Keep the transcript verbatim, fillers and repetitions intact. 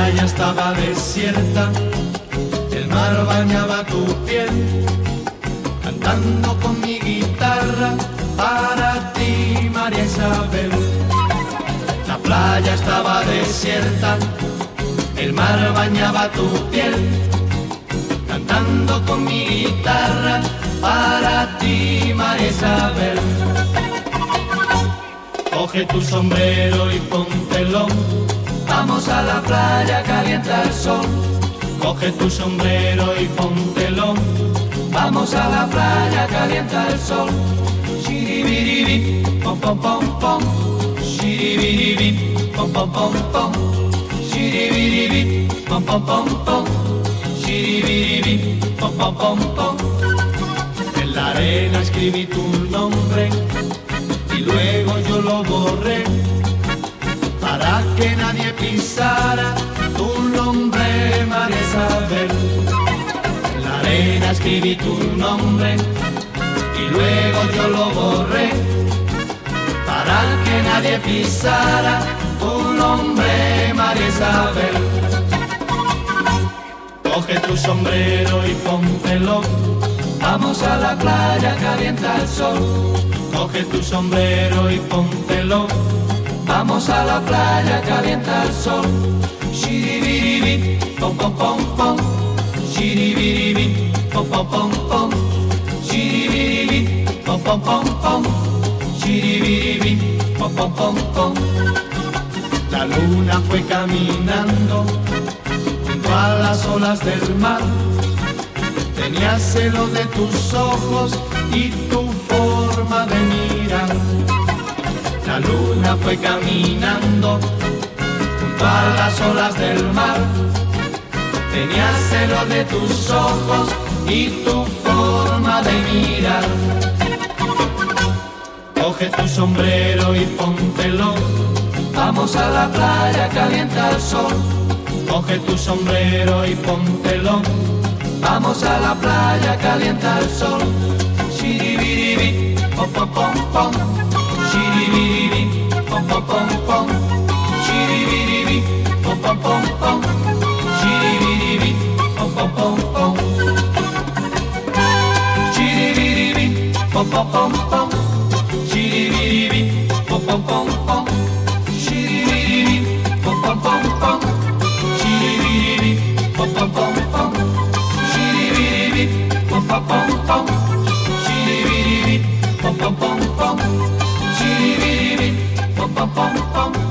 playa estaba desierta, el mar bañaba tu piel, cantando con mi guitarra para ti, María Isabel. La playa estaba desierta, el mar bañaba tu piel, cantando con mi guitarra para ti, María Isabel. Coge tu sombrero y póntelo, vamos a la playa, calienta el sol. Coge tu sombrero y póntelo, vamos a la playa, calienta el sol. Shiribiribi, pom pom pom pom. Shiribiribi, pom pom pom pom. Shiribiribi, pom pom pom pom. Shiribiribi, pom pom pom pom. En la arena escribí tu nombre y luego yo lo borré para que nadie pisara tu nombre, María Isabel. En la arena escribí tu nombre y luego yo lo borré para que nadie pisara tu nombre, María Isabel. Coge tu sombrero y póntelo, vamos a la playa, calienta el sol. Coge tu sombrero y póntelo, vamos a la playa, calienta el sol. Shiribiribi, pom pom pom pom. Shiribiribi, pom pom pom pom. Shiribiribi, pom pom pom pom. Shiribiribi, pom pom pom pom. La luna fue caminando junto a las olas del mar. Tenía celo de tus ojos y tu forma de mirar. La luna fue caminando junto a las olas del mar. Tenía celo de tus ojos y tu forma de mirar. Coge tu sombrero y póntelo, vamos a la playa, calienta el sol. Coge tu sombrero y póntelo, vamos a la playa, calienta el sol. Shiribiribi, pom pom pom pom. Shiribiribi, pom pom pom pom. Shiribiribi, pom pom pom pom. Shiribiribi, pom pom pom pom. Shiribiribi, pom pom pom pom. Shiribiribi, pom pom pom pom. Shiribiribi, pom pom pom pom. Shiribiribi, pom pom pom pom. Shiribiribi, pom pom pom pom. Shiribiribi, pom pom pom pom. Shiribiribi, pom pom pom pom.